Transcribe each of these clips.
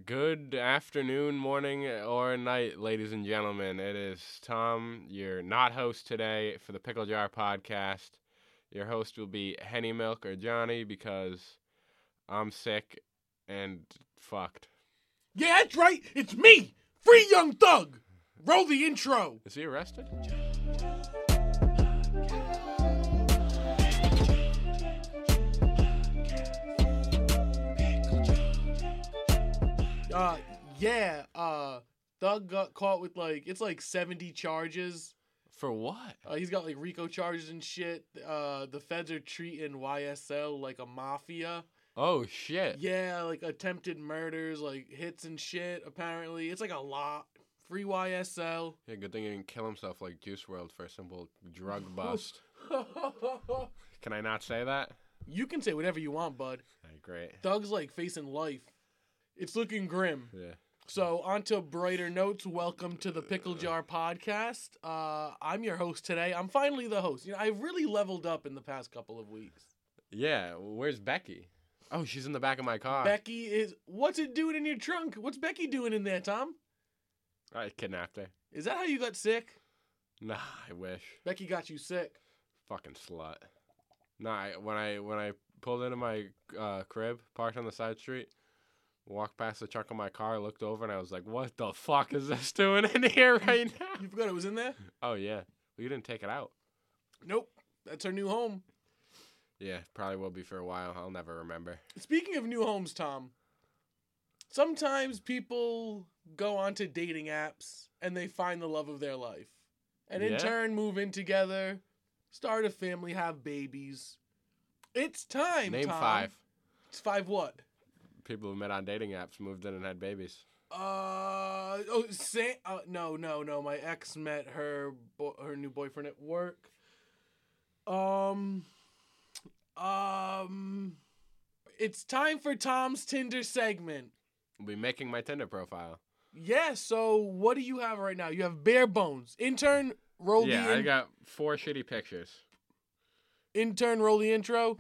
Good afternoon, morning, or night, ladies and gentlemen. It is Tom, your not host today for the Pickle Jar Podcast. Your host will be Henny Milk or Johnny because I'm sick and fucked. Yeah, that's right. It's me, Free Young Thug. Roll the intro. Is he arrested? Thug got caught with it's 70 charges. For what? He's got RICO charges and shit. The feds are treating YSL like a mafia. Oh, shit. Yeah, attempted murders, hits and shit, apparently. It's a lot. Free YSL. Yeah, good thing he didn't kill himself like Juice WRLD for a simple drug bust. Can I not say that? You can say whatever you want, bud. Right, great. Thug's facing life. It's looking grim. Yeah. So, on to brighter notes. Welcome to the Pickle Jar Podcast. I'm your host today. I'm finally the host. I've really leveled up in the past couple of weeks. Yeah, where's Becky? Oh, she's in the back of my car. Becky is... What's it doing in your trunk? What's Becky doing in there, Tom? I kidnapped her. Is that how you got sick? Nah, I wish. Becky got you sick. Fucking slut. Nah, when I pulled into my crib, parked on the side street, walked past the trunk of my car, looked over, and I was like, what the fuck is this doing in here right now? You forgot it was in there? Oh, yeah. Well, you didn't take it out. Nope. That's her new home. Yeah, probably will be for a while. I'll never remember. Speaking of new homes, Tom, sometimes people go onto dating apps and they find the love of their life. And in turn, move in together, start a family, have babies. It's time, Name Tom. 5. It's 5 what? People who met on dating apps moved in and had babies. No. My ex met her new boyfriend at work. It's time for Tom's Tinder segment. I'll be making my Tinder profile. Yeah, so what do you have right now? You have bare bones. Intern, roll the I got 4 shitty pictures. Intern, roll the intro.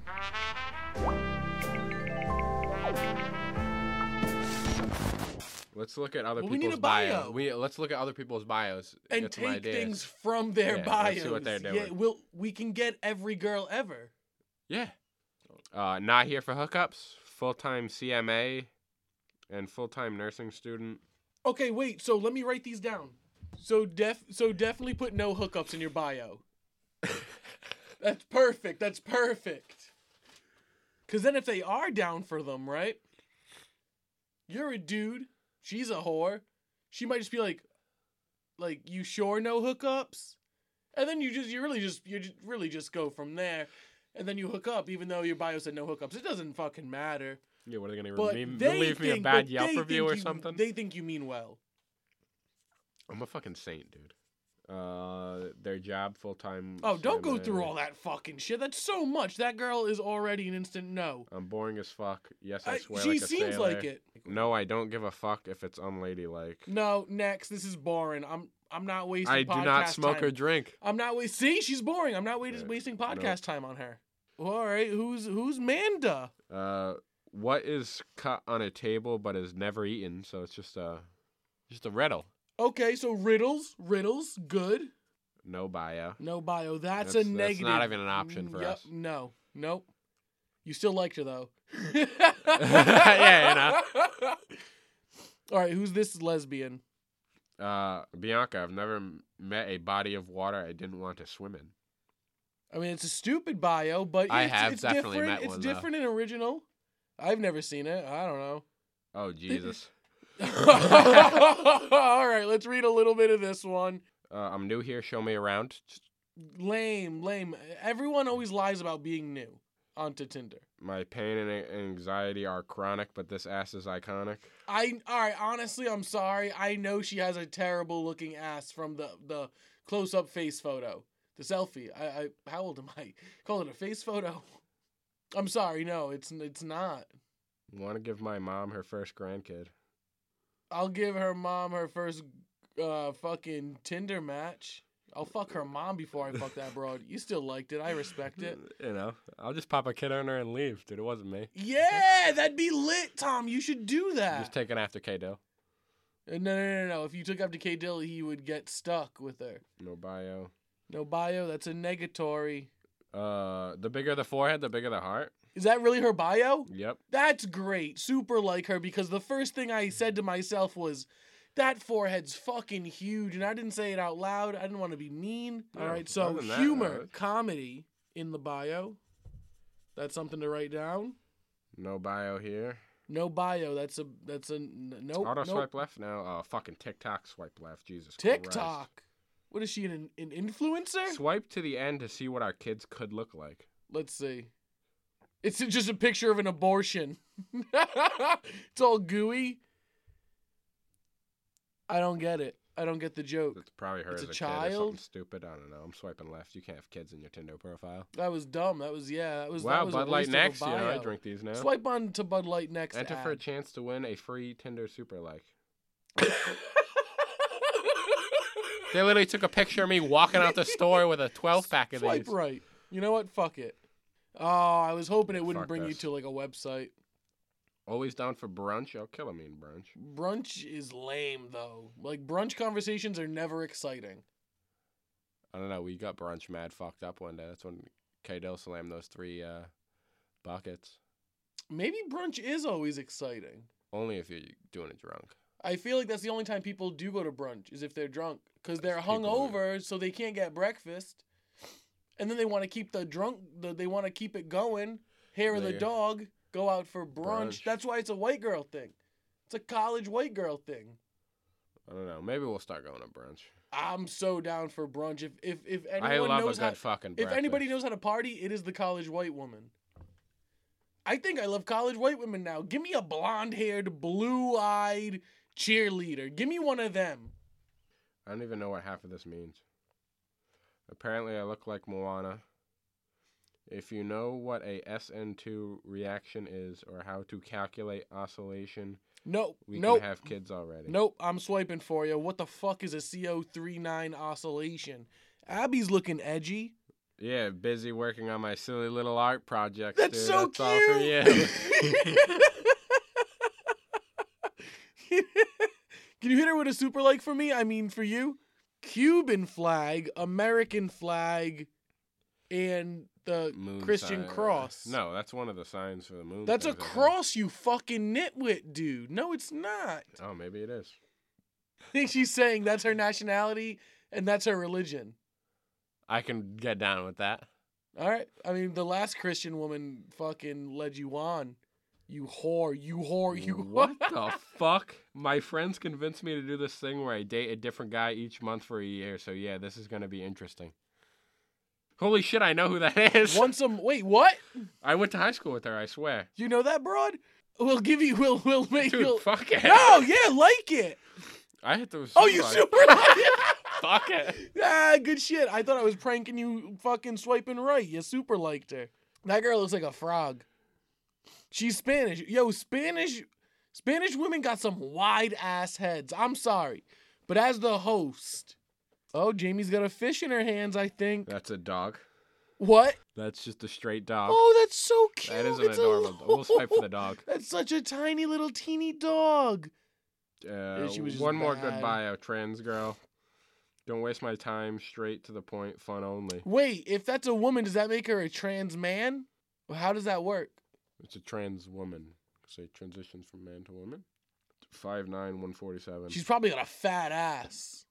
Let's look at other We need people's a bio. bios. Let's look at other people's bios And get some take ideas. things from their Yeah, bios. let's see what they're doing. Yeah, we can get every girl ever. Yeah. Not here for hookups. Full-time CMA and full-time nursing student. Okay, wait. So let me write these down. So definitely put no hookups in your bio. That's perfect. That's perfect. Because then if they are down for them, right? You're a dude. She's a whore. She might just be like, you sure no hookups? And then you really just go from there. And then you hook up, even though your bio said no hookups. It doesn't fucking matter. Yeah, what are they going But to they leave me a think- bad but Yelp they review think or something? They think you mean well. I'm a fucking saint, dude. Their job, full-time Oh, don't go CMA. through all that fucking shit. That's so much. That girl is already an instant no. I'm boring as fuck. Yes, I swear She like a seems sailor. like it. No, I don't give a fuck if it's unladylike. No, next. This is boring. I'm not wasting I podcast do not smoke time. or drink. I'm not See, she's boring. I'm not Yeah, wasting podcast time on her. All right, who's Manda? What is cut on a table but is never eaten? So it's just a riddle. Okay, so riddles, good. No bio. No bio. That's a That's negative. not even an option for us. No, nope. You still liked her though. Yeah, All right, who's this lesbian? Bianca, I've never met a body of water I didn't want to swim in. I mean, it's a stupid bio, but I it's, have it's definitely different. met It's one, though. different and original. I've never seen it. I don't know. Oh, Jesus. All right, let's read a little bit of this one. I'm new here. Show me around. Lame. Everyone always lies about being new onto Tinder. My pain and anxiety are chronic, but this ass is iconic. All right, honestly, I'm sorry. I know she has a terrible looking ass from the close-up face photo. The selfie. How old am I? Call it a face photo. I'm sorry. No, it's not. Want to give my mom her first grandkid. I'll give her mom her first fucking Tinder match. I'll fuck her mom before I fuck that broad. You still liked it. I respect it. You know, I'll just pop a kid on her and leave, dude. It wasn't me. Yeah, that'd be lit, Tom. You should do that. Just taking after K-Dill. No. If you took up to K. Dill, he would get stuck with her. No bio. No bio. That's a negatory. The bigger the forehead, the bigger the heart. Is that really her bio? Yep. That's great. Super like her because the first thing I said to myself was, that forehead's fucking huge. And I didn't say it out loud. I didn't want to be mean. All right. So humor, comedy in the bio. That's something to write down. No bio here. No bio. That's a nope. Auto swipe left now. Oh, fucking TikTok swipe left. Jesus TikTok. Christ. What is she, an influencer? Swipe to the end to see what our kids could look like. Let's see. It's just a picture of an abortion. It's all gooey. I don't get it. I don't get the joke. It's probably her It's as a a kid or child? something stupid. I don't know. I'm swiping left. You can't have kids in your Tinder profile. That was dumb. That was Wow, a Bud Light waste of a next. You know, I bio. drink these now. Swipe on to Bud Light next. Enter for a ad. chance to win a free Tinder super like. They literally took a picture of me walking out the store with a 12-pack of Swipe these. right. You know what? Fuck it. Oh, I was hoping it wouldn't Fuck bring you this. to like a website. Always down for brunch. I'll kill a mean brunch. Brunch is lame though. Like brunch conversations are never exciting. I don't know. We got brunch mad fucked up one day. That's when K-Dill slammed those 3 buckets. Maybe brunch is always exciting. Only if you're doing it drunk. I feel like that's the only time people do go to brunch is if they're drunk because they're People hungover, so they can't get breakfast, and then they want to keep they want to keep it going. Hair of the There. dog, go out for brunch. Brunch. That's why it's a white girl thing. It's a college white girl thing. I don't know. Maybe we'll start going to brunch. I'm so down for brunch. If I anyone love knows a good how, fucking if breakfast. anybody knows how to party, it is the college white woman. I think I love college white women now. Give me a blonde-haired, blue-eyed cheerleader. Give me one of them. I don't even know what half of this means. Apparently, I look like Moana. If you know what a SN2 reaction is or how to calculate oscillation, Nope. we Nope. can have kids already. Nope. I'm swiping for you. What the fuck is a CO39 oscillation? Abby's looking edgy. Yeah, busy working on my silly little art project. That's dude. so That's all for cute. you. Can you hit her with a super like for me? I mean, for you? Cuban flag, American flag, and the Moon Christian sign. cross. No, that's one of the signs for the moon. That's a things, I think. cross, you fucking nitwit, dude. No, it's not. Oh, maybe it is. I think she's saying that's her nationality and that's her religion. I can get down with that. All right. I mean, the last Christian woman fucking led you on. You whore. You whore. You What the fuck? My friends convinced me to do this thing where I date a different guy each month for a year. So yeah, this is gonna be interesting. Holy shit, I know who that is. Wait, what? I went to high school with her, I swear. You know that broad? We'll give you. We'll make. Dude, fuck it. No, yeah, like it. I hit those. Oh, you super like it. Fuck it. Ah, good shit. I thought I was pranking you, fucking swiping right. You super liked her. That girl looks like a frog. She's Spanish. Yo, Spanish women got some wide ass heads. I'm sorry, but as the host, oh, Jamie's got a fish in her hands. I think. That's a dog. What? That's just a straight dog. Oh, that's so cute. That is an It's adorable. We'll swipe for the dog. That's such a tiny little teeny dog. She was just One more bad. good bio. Trans girl. Don't waste my time. Straight to the point. Fun only. Wait, if that's a woman, does that make her a trans man? How does that work? It's a trans woman. Say transitions from man to woman. 5'9", 147. She's probably got a fat ass.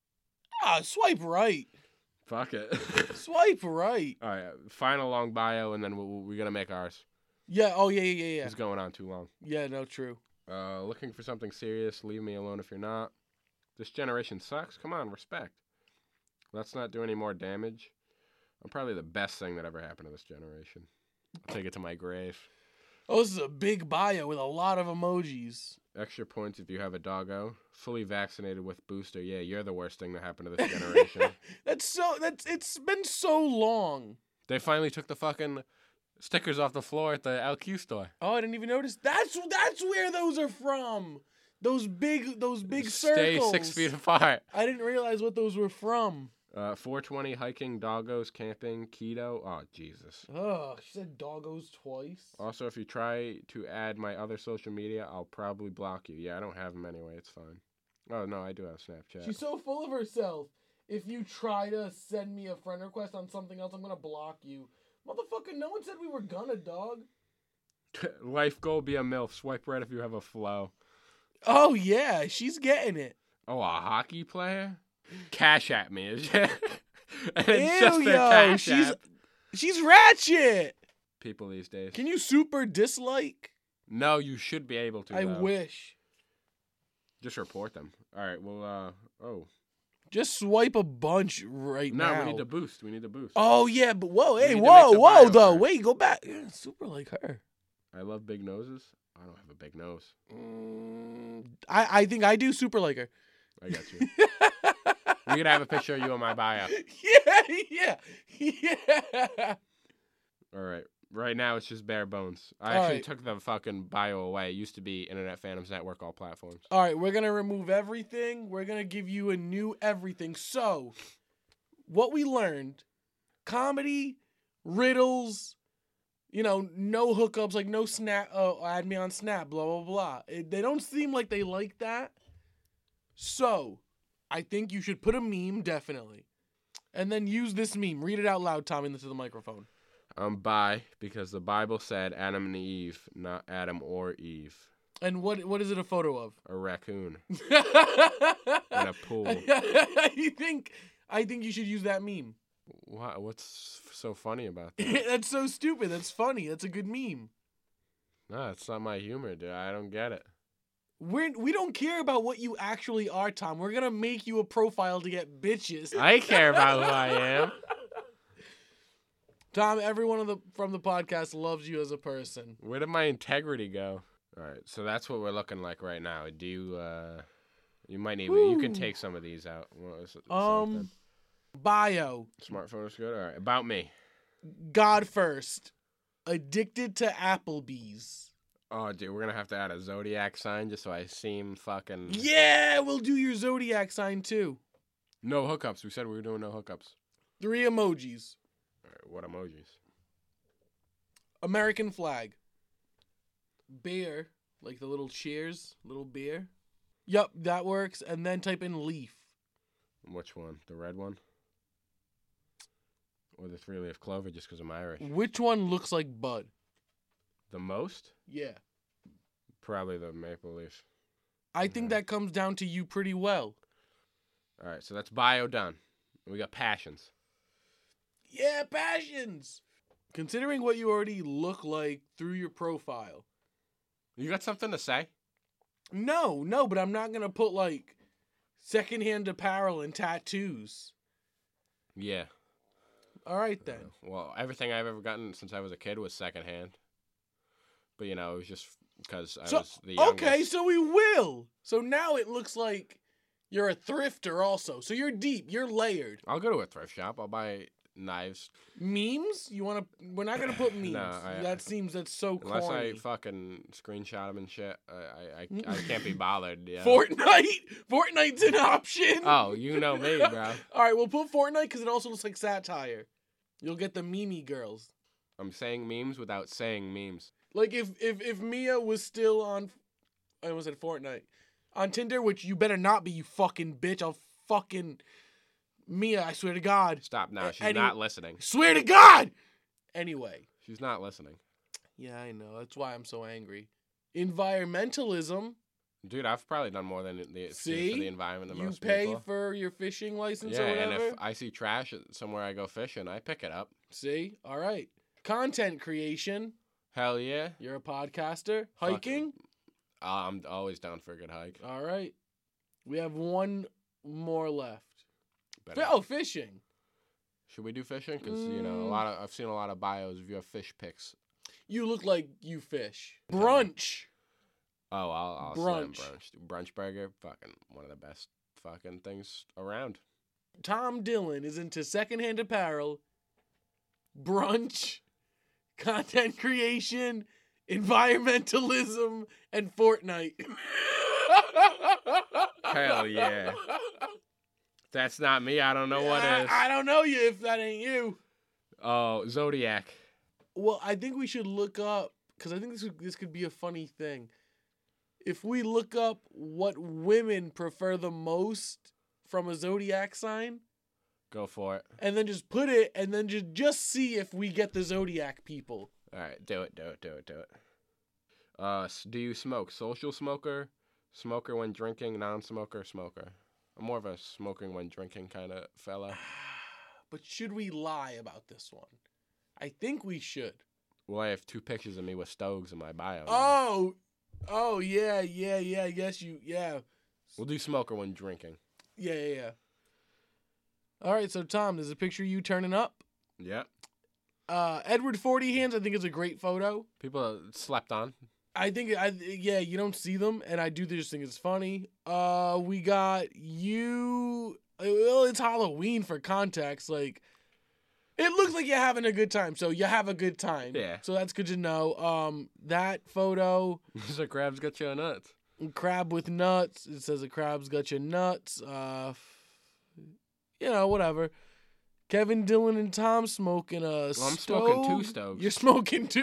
Ah, swipe right. Fuck it. Swipe right. All right, final long bio, and then we're gonna make ours. Yeah. Oh yeah. It's going on too long. Yeah. No, true. Looking for something serious? Leave me alone if you're not. This generation sucks. Come on, respect. Let's not do any more damage. I'm probably the best thing that ever happened to this generation. I'll take it to my grave. Oh, this is a big bio with a lot of emojis. Extra points if you have a doggo. Fully vaccinated with booster. Yeah, you're the worst thing that happened to this generation. It's been so long. They finally took the fucking stickers off the floor at the LQ store. Oh, I didn't even notice. That's where those are from. Those big Stay circles. 6 feet apart. I didn't realize what those were from. 420 hiking, doggos, camping, keto. Oh, Jesus. Oh, she said doggos twice. Also, if you try to add my other social media, I'll probably block you. Yeah, I don't have them anyway. It's fine. Oh, no, I do have Snapchat. She's so full of herself. If you try to send me a friend request on something else, I'm going to block you. Motherfucker, no one said we were gonna, dog. Life goal, be a MILF. Swipe right if you have a flow. Oh, yeah, she's getting it. Oh, a hockey player? Cash at me. It's just Ew, their yo, cash app. she's ratchet. People these days. Can you super dislike? No, you should be able to. I though. wish. Just report them. All right. Well. Just swipe a bunch right No, now. we need to boost. We need to boost. Oh, yeah, but whoa, We hey, need to whoa, make the whoa, bio though. first. Wait, go back. Yeah, super like her. I love big noses. I don't have a big nose. I think I do super like her. I got you. We're gonna have a picture of you in my bio. Yeah. All right. Right now it's just bare bones. I All actually right. took the fucking bio away. It used to be Internet Phantoms Network, all platforms. All right, we're going to remove everything. We're going to give you a new everything. So, what we learned, comedy, riddles, no hookups, like no snap, add me on Snap, blah, blah, blah. They don't seem like they like that. So, I think you should put a meme, definitely. And then use this meme. Read it out loud, Tommy, into the microphone. I'm bi because the Bible said Adam and Eve, not Adam or Eve. And what is it a photo of? A raccoon in a pool. I think you should use that meme. What? What's so funny about that? That's so stupid. That's funny. That's a good meme. No, it's not my humor, dude. I don't get it. We don't care about what you actually are, Tom. We're gonna make you a profile to get bitches. I care about who I am. Tom, everyone from the podcast loves you as a person. Where did my integrity go? All right, so that's what we're looking like right now. Do you? You might need. You can take some of these out. Something. Bio. Smartphone is good. All right, about me. God first. Addicted to Applebee's. Oh, dude, we're gonna have to add a zodiac sign just so I seem fucking. Yeah, we'll do your zodiac sign too. No hookups. We said we were doing no hookups. 3 emojis. All right, what emojis? American flag. Bear, like the little cheers, little beer. Yup, that works. And then type in leaf. Which one? The red one? Or the 3-leaf clover just because I'm Irish? Which one looks like Bud? The most? Yeah. Probably the maple leaf. I think that comes down to you pretty well. All right, so that's bio done. We got passions. Yeah, passions. Considering what you already look like through your profile. You got something to say? No, but I'm not going to put like secondhand apparel and tattoos. Yeah. All right then. Well, everything I've ever gotten since I was a kid was secondhand. But, it was just because I was the youngest. Okay, so we will. So now it looks like you're a thrifter also. So you're deep. You're layered. I'll go to a thrift shop. I'll buy knives. Memes? We're not going to put memes. No, That's so corny. Unless I fucking screenshot them and shit. I can't be bothered. Yeah. Fortnite's an option. Oh, you know me, bro. All right, we'll put Fortnite because it also looks like satire. You'll get the meme girls. I'm saying memes without saying memes. Like if Mia was still on, I almost said Fortnite, on Tinder, which you better not be, you fucking bitch. I'll fucking Mia. I swear to God. Stop now. She's not listening. Swear to God. Anyway. She's not listening. Yeah, I know. That's why I'm so angry. Environmentalism. Dude, I've probably done more than for the environment than most pay people. for your fishing license Yeah, or whatever? and if I see trash somewhere I go fishing, I pick it up. See? All right. Content creation. Hell yeah. You're a podcaster. Hiking. I'm always down for a good hike. All right. We have one more left. Better. Fishing. Should we do fishing? Because I've seen a lot of bios of your fish pics. You look like you fish. Brunch. Oh, I'll brunch. slam brunch burger. Fucking one of the best fucking things around. Tom Dillon is into secondhand apparel, brunch, content creation, environmentalism, and Fortnite. Hell yeah. That's not me. I don't know what is. I don't know you if that ain't you. Oh, Zodiac. Well, I think we should look up, because I think this could be a funny thing. If we look up what women prefer the most from a zodiac sign, Go for it. and then just put it, and then just see if we get the zodiac people. All right, do it. Do you smoke? Social smoker, smoker when drinking, non-smoker, smoker. I'm more of a smoking when drinking kind of fella. But should we lie about this one? I think we should. Well, I have 2 pictures of me with stoves in my bio. Oh, yeah. Yes, yeah. We'll do smoker when drinking. Yeah. All right, so Tom, there's a picture of you turning up. Yep. Edward 40 Hands, I think is a great photo. People slept on. I think, you don't see them, and I do just think it's funny. We got you. Well, it's Halloween for context. Like, it looks like you're having a good time, so you have a good time. Yeah. So that's good to know. That photo. The crab's got your nuts. Crab with nuts. It says a crab's got your nuts. Whatever. Kevin, Dylan, and Tom smoking a stove. I'm smoking 2 stoves. You're smoking 2.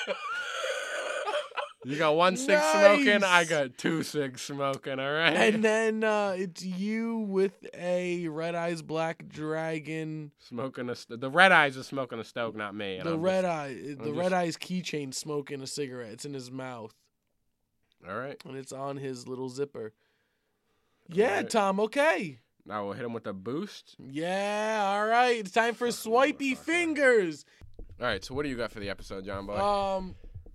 You got 1 cig Nice. smoking. I got 2 cigs smoking. All right. And then it's you with a Red Eyes Black Dragon. Smoking the Red Eyes is smoking a stove, not me. And The I'm Red just- Eyes keychain smoking a cigarette. It's in his mouth. All right. And it's on his little zipper. Yeah, right. Tom, okay. Now we'll hit him with a boost. Yeah, all right. It's time for swipey motherfucker. fingers. All right. So what do you got for the episode, John Boy?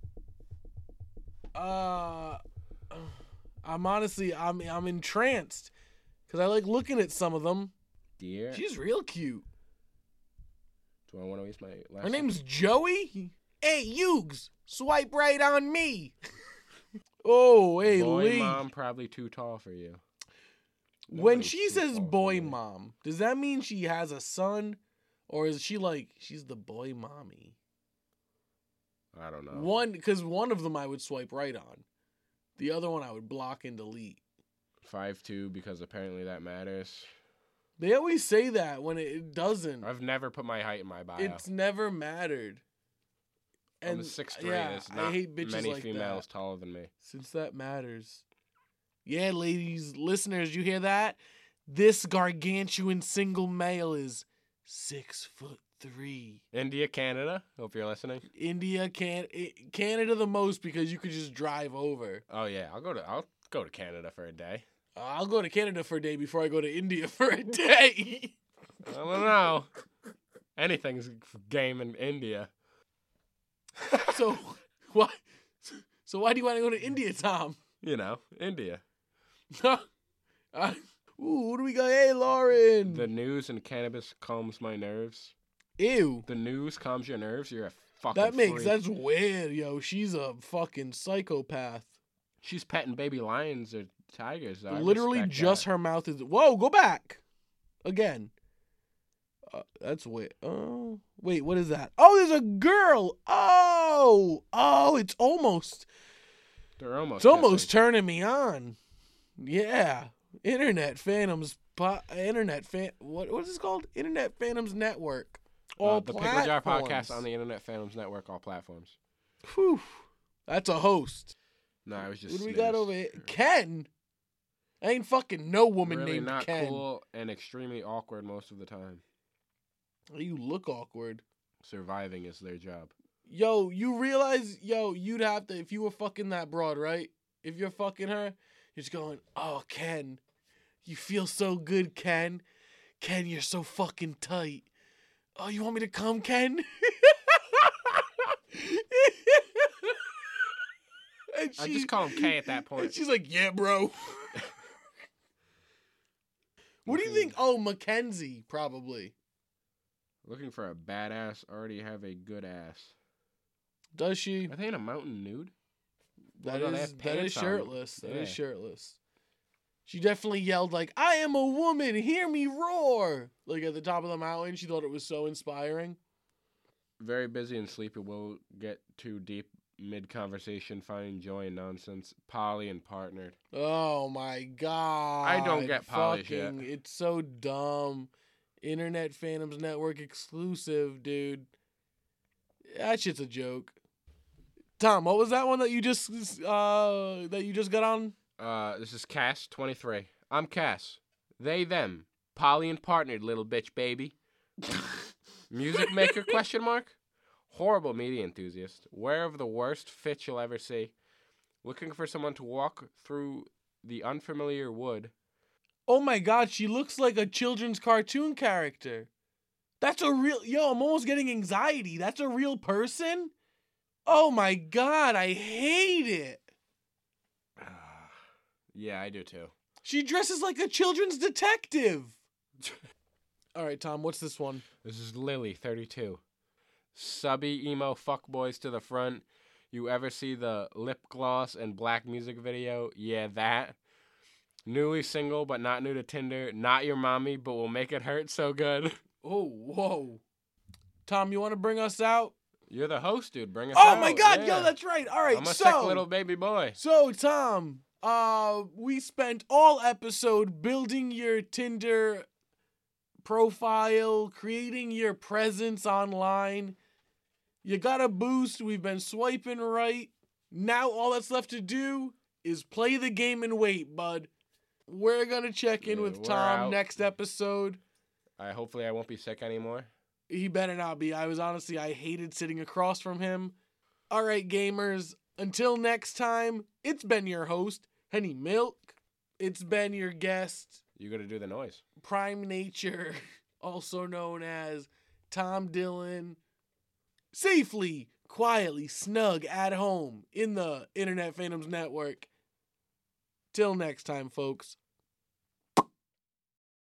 I'm honestly, I'm entranced because I like looking at some of them. Dear. She's real cute. Do I want to use my last Her name's Joey. Hey, Yugs, swipe right on me. Oh, hey, Boy, Lee. mom, probably too tall for you. When Nobody's she too says tall for boy me. mom, does that mean she has a son? Or is she like, she's the boy mommy? I don't know. Because one of them I would swipe right on. The other one I would block and delete. 5'2", because apparently that matters. They always say that when it doesn't. I've never put my height in my bio. It's never mattered. I'm And 6'3". yeah, There's I not hate bitches many like females that. taller than me. Since that matters. Yeah, ladies, listeners, you hear that? This gargantuan single male is 6'3". India, Canada. Hope you're listening. India, Canada the most because you could just drive over. Oh yeah, I'll go to Canada for a day. I'll go to Canada for a day before I go to India for a day. I don't know. Anything's game in India. So why do you want to go to India, Tom? You know, India. Ooh, what do we got? Hey, Lauren. The news and cannabis calms my nerves. Ew. The news calms your nerves. You're a fucking freak. That's weird, yo. She's a fucking psychopath. She's petting baby lions or tigers. Though. I Literally, respect just that. her mouth is. Whoa, go back. Again. That's weird. Oh, wait, what is that? Oh, there's a girl. Oh, it's almost. They're almost. It's almost kissing. turning me on. Yeah, Internet Phantoms. What is this called? Internet Phantoms Network. All the Pickle Jar platforms. podcast on the Internet Phantoms Network, all platforms. Whew. That's a host. No, I was just. What do we snooze. got over here? Ken. Ain't fucking no woman Really named not Ken. cool and extremely awkward most of the time. You look awkward. Surviving is their job. Yo, you realize, you'd have to, if you were fucking that broad, right? If you're fucking her, you're just going, oh, Ken, you feel so good, Ken. Ken, you're so fucking tight. Oh, you want me to come, Ken? And I just call him K at that And point. she's like, yeah, bro. What do you think? Oh, Mackenzie, probably. Looking for a badass, already have a good ass. Does she? Are they in a mountain nude? That Oh, no, they is have that is pants on. shirtless. That is Yeah. shirtless. She definitely yelled like, "I am a woman, hear me roar!" Like at the top of the mountain. She thought it was so inspiring. Very busy and sleepy. We'll get too deep mid-conversation finding joy in nonsense. Poly and partnered. Oh my god. I don't get Polly shit. It's so dumb. Internet Phantoms Network exclusive, dude. That shit's a joke. Tom, what was that one that you just got on? This is Cass 23. I'm Cass. They them. Poly and partnered, little bitch baby. Music maker question mark? Horrible media enthusiast. Wearer of the worst fit you'll ever see. Looking for someone to walk through the unfamiliar wood. Oh my god, she looks like a children's cartoon character. That's a real... Yo, I'm almost getting anxiety. That's a real person? Oh my god, I hate it. Yeah, I do too. She dresses like a children's detective. All right, Tom, what's this one? This is Lily, 32. Subby emo fuckboys to the front. You ever see the lip gloss and black music video? Yeah, that. Newly single, but not new to Tinder. Not your mommy, but will make it hurt so good. Oh, whoa. Tom, you want to bring us out? You're the host, dude. Bring us out. Oh, my God. Yeah. Yo, that's right. All right, I'm a sick little baby boy. So, Tom, we spent all episode building your Tinder profile, creating your presence online. You got a boost. We've been swiping right. Now all that's left to do is play the game and wait, bud. We're going to check in with Tom next episode. Hopefully I won't be sick anymore. He better not be. I hated sitting across from him. All right, gamers. Until next time, it's been your host, Henny Milk. It's been your guest. You got to do the noise. Prime Nature, also known as Tom Dillon. Safely, quietly, snug at home in the Internet Phantoms Network. Till next time, folks.